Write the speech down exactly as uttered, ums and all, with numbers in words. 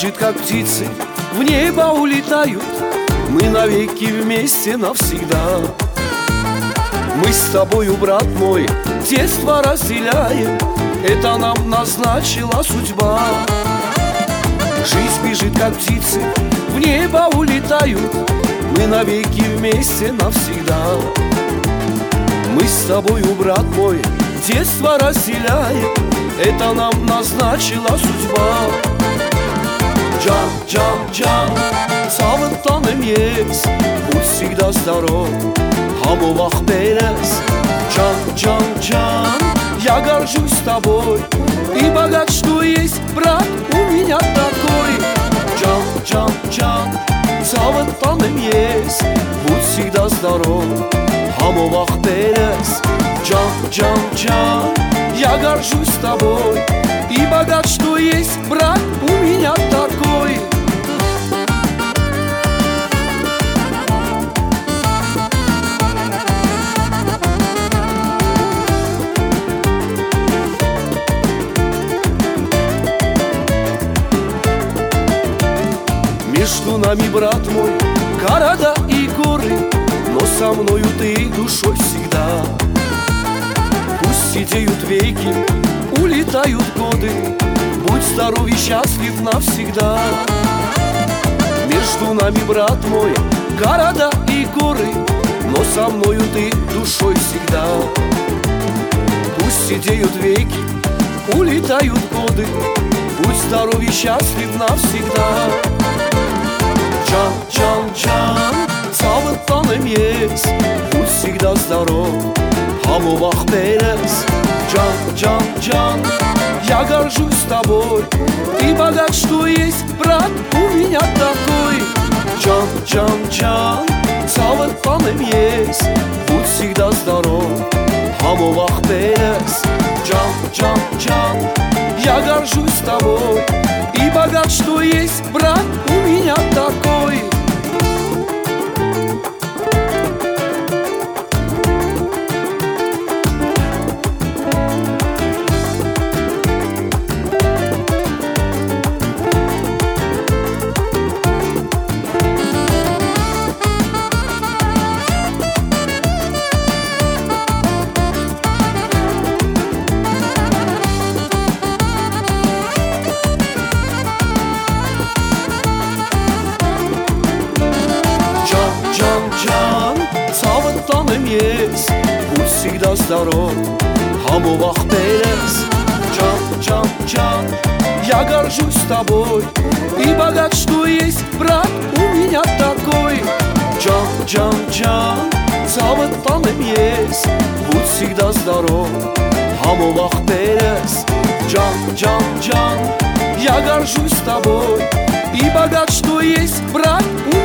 бежит, как птицы, в небо улетают. Мы навеки вместе навсегда. Мы с тобою, брат мой, детство разделяем. Это нам назначила судьба. Жизнь бежит, как птицы, в небо улетают. Мы навеки вместе навсегда. Мы с тобою, брат мой, детство разделяем. Это нам назначила судьба. Can, can, can, sağlıktan yes, будь всегда здоров, хамовах белес. Can, can, can, я горжусь тобой и богат, что есть брат у меня такой. Can, can, can, sağlıktan yes, будь всегда здоров, хамовах белес. Can, can, can, я горжусь тобой и богат, что есть брат у меня такой. Между нами, брат мой, города и горы, но со мною ты душой всегда. Пусть сидеют веки, улетают годы, будь здоров и счастлив навсегда. Между нами, брат мой, города и горы, но со мною ты душой всегда. Пусть сидеют веки, улетают годы, будь здоров и счастлив навсегда. Can, can, can, sağlıktan yes, будь всегда здоров, хамовах белес. Can, can, can, я горжусь тобой и богат, что есть брат у меня такой. Can, can, can, sağlıktan yes, будь всегда здоров, хамовах белес. Can, can, can, я горжусь тобой и богат, что есть брат у меня такой. Yes, будь всегда здоров, хамовах белес. Can, can, can, я горжусь тобой и богат, что есть брат у меня такой. Can, can, can, sağlıktan yes, будь всегда здоров, хамовах белес. Can, can, can, я горжусь тобой и богат, что есть брат у